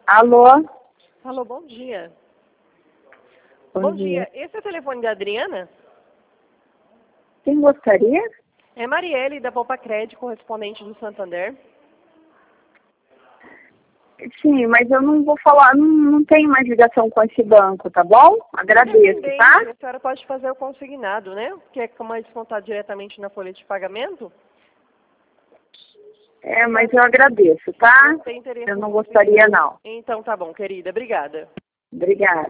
Alô? Alô, bom dia. Bom dia. Esse é o telefone da Adriana? Quem gostaria? É Marielle, da Poupa Crédito, correspondente do Santander. Sim, mas eu não vou falar, não tenho mais ligação com esse banco, tá bom? Agradeço, tá? A senhora pode fazer o consignado, né? Que é como é descontado diretamente na folha de pagamento. É, mas eu agradeço, tá? Não tem interesse Eu em não gostaria, não. Então tá bom, querida. Obrigada. Obrigada.